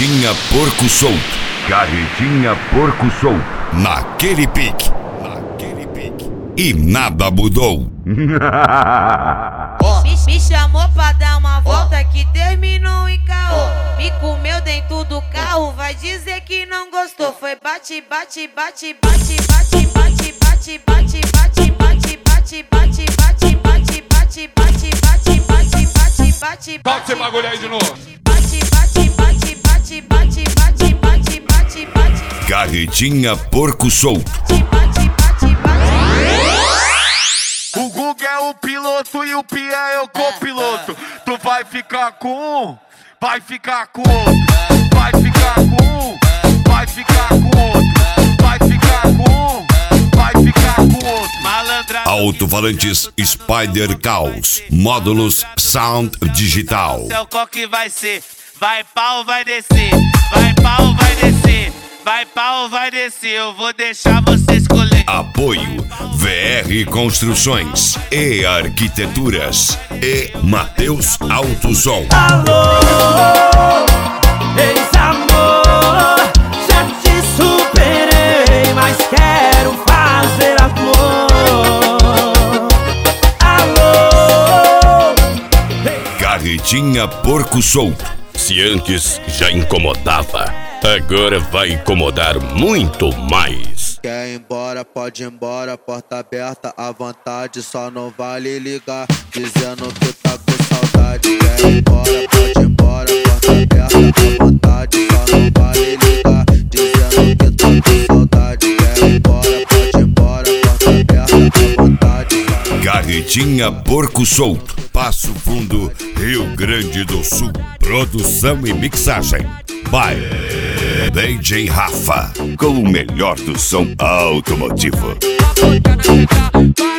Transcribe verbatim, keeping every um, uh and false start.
Carretinha Porco Solto. Carretinha Porco Solto. Naquele pique. Naquele pique. E nada mudou. Oh. Me, me chamou pra dar uma volta oh. que terminou em caô. Oh. Me comeu dentro do carro, vai dizer que não gostou. Foi bate, bate, bate, bate, bate, bate, bate, bate, bate, bate, bate, bate, bate, bate, bate, bate, bate, bate, bate, bate. Toca esse bagulho aí de novo. Bate, bate, bate, bate, bate, bate, bate, bate, bate. Carretinha Porco Solto. Bate, bate, bate. O Guga é o piloto e o Pia é o copiloto. Tu vai ficar com um, vai ficar com outro. Vai ficar com um, vai ficar com outro. Vai ficar com um, vai ficar com outro. Malandra. Alto-falantes Spider Caos. Módulos Sound Digital. Seu coque vai ser, vai pau, vai descer. Vai pau, vai descer. Vai pau, vai descer. Eu vou deixar você escolher. Apoio V R Construções e Arquiteturas e Mateus Autosom. Alô, ex-amor, já te superei, mas quero fazer amor. Alô, Carretinha Porco Solto. Se antes já incomodava, agora vai incomodar muito mais. Quer ir embora, pode ir embora, porta aberta à vontade, só não vale ligar, dizendo que tá com saudade. Quer ir embora, pode ir embora, porta aberta à vontade, só não vale ligar, dizendo que tá com saudade. Quer ir embora, pode ir embora, porta aberta à vontade. Carretinha Porco Solto. Passo Fundo, Rio Grande do Sul. Produção e mixagem by D J Rafa, com o melhor do som automotivo. Vai